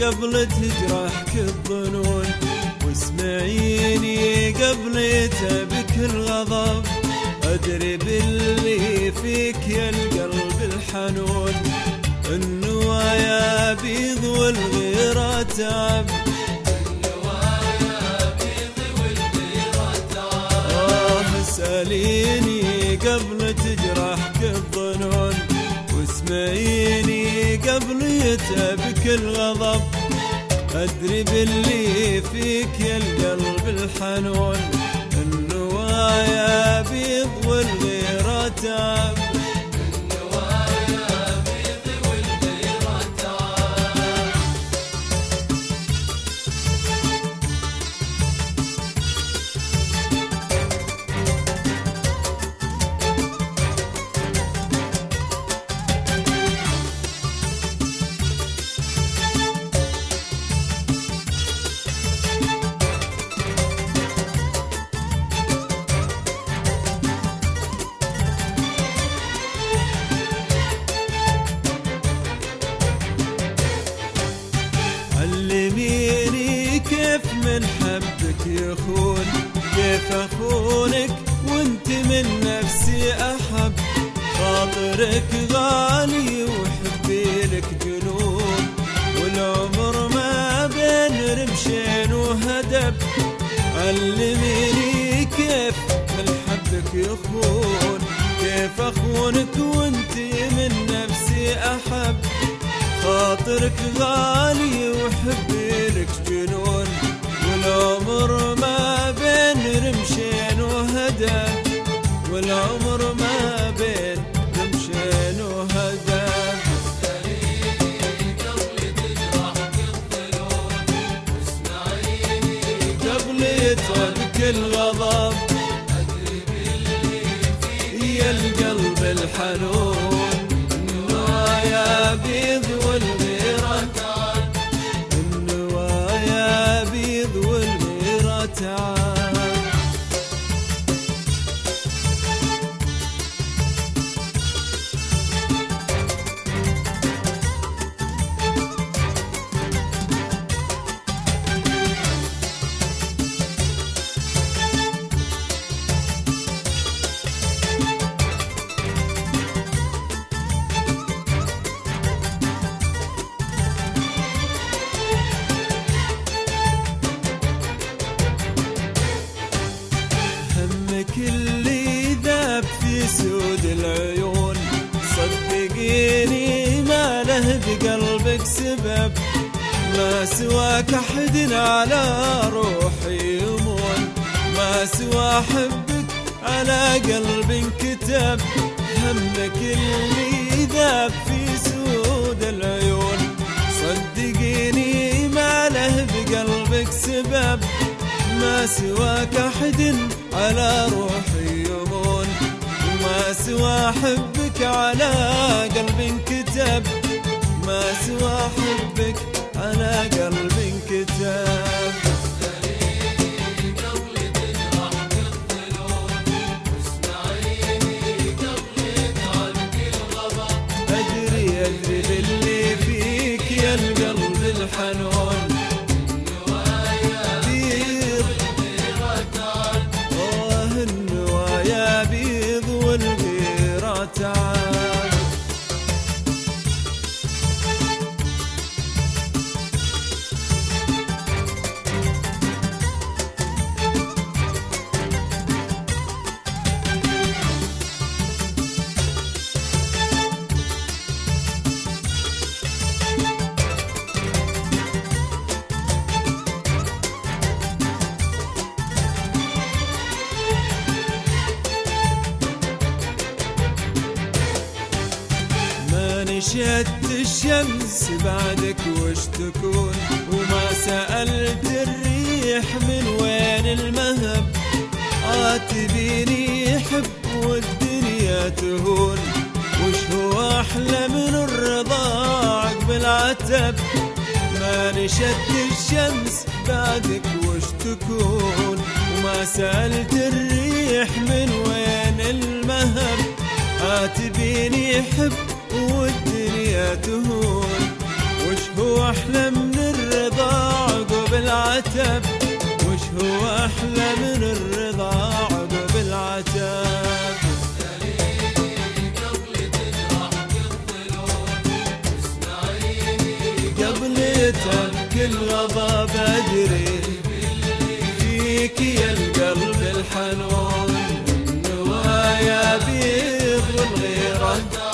قبل تجرحك الظنون، واسمعيني قبل تبك الغضب، أدري باللي فيك يا القلب الحنون، النوايا بيض والغيرة تعب، اسأليني قبل تجرحك الظنون، واسمعيني قبل يتعبك الغضب، أدري باللي فيك يا القلب الحنون، النوايا بيض والغيرة تعب، النوايا بيض والغيرة تعب. علميني كيف من حبك يخون، كيف أخونك وانت من نفسي أحب، خاطرك غالي وحبي لك جنون، والعمر ما بين رمشين وهدب، علميني كيف من حبك يخون، كيف أخونك وانت من نفسي أحب، خاطرك غالي وحبي لك جنون، والعمر ما بين رمشين وهدى، والعمر ما بين رمشين وهدى. اسأليني قبل تجرحك الظنون، واسمعيني قبل يتعبك الغضب، أدري باللي فيك يا القلب الحنون، النوايا بيض والغيرة تعب، النوايا بيض والغيرة تعب. همك اللي ذاب في سود العيون، صدقيني ما له بقلبك سبب، ما سواك أحد على روحي يمون، ما سوى حبك على قلب انكتب، همك اللي ذاب في سود العيون، صدقيني ما له بقلبك سبب، ما سواك أحد على روحي يمون، وما سوى حبك على قلب انكتب، ما سوى حبك على قلب انكتب. اسأليني قبل تجرحك الظنون، واسمعيني قبل يتعبك الغضب، أدري باللي فيك يا القلب الحنون، النوايا بيض والغيرة تعب. مشيت الشمس بعدك وش تكون، وما سألت الريح من وين المهب، عاتبيني حب والدنيا تهون، وش هو أحلى من الرضا عقب العتب، ما نشت الشمس بعدك وش تكون، وما سألت الريح من وين المهب، عاتبيني حب والدنيا تهون، وش هو أحلى من الرضا عقب العتب؟ وش هو أحلى من الرضا عقب العتب؟ قبل تبكي اللظى بدري فيك يا القلب الحنون، النوايا بيض والغيرة